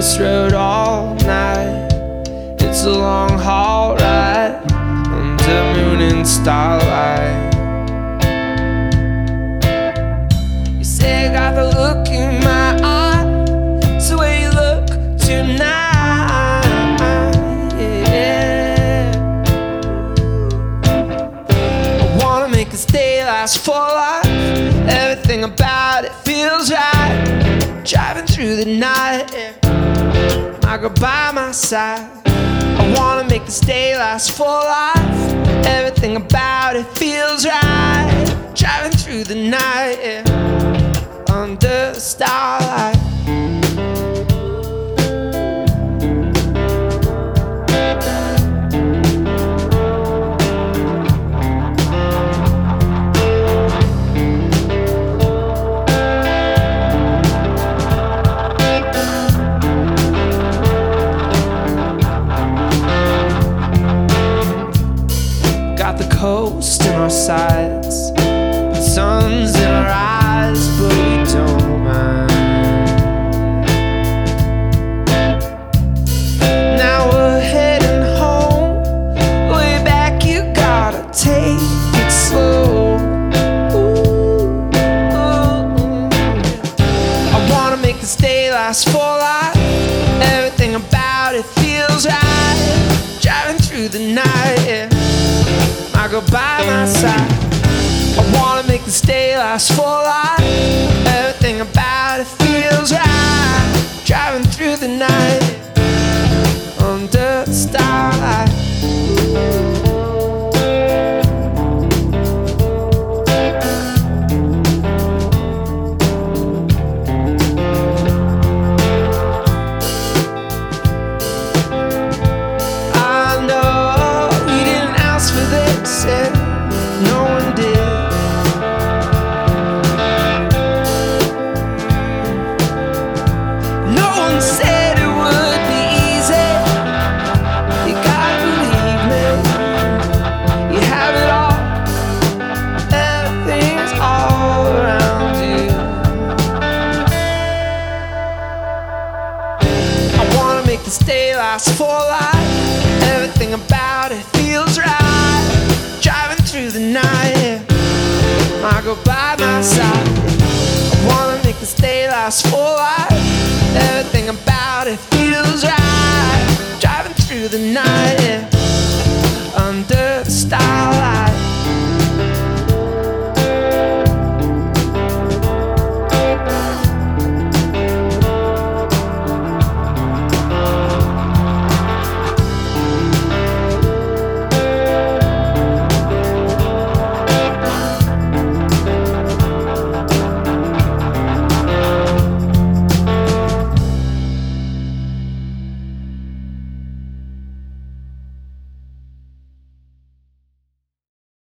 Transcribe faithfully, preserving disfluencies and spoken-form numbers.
this road all night. It's a long haul ride under moon and starlight. You say I got the look in my eye, it's the way you look tonight, yeah. I wanna make this day last for life. Everything about it feels right. Driving through the night, yeah. My girl by my side. I wanna make this day last for life. Everything about it feels right. Driving through the night, yeah. Under the starlight. Coast in our sights, the sun's in our eyes, but we don't mind. Now we're heading home, way back you gotta take it slow. Ooh, ooh, ooh. I wanna make this day last for life. Everything about it feels right. Driving through the night, yeah. I go by my side. I wanna make this day last for life. Everything about it feels right. Driving through the night under the starlight. Said no one did. No one said it would be easy. You gotta believe me. You have it all. Everything's all around you. I wanna make this day last for life. Everything about it feels right. Driving through the night, yeah. I go by my side. I wanna make this day last for life. Everything about it feels right. Driving through the night.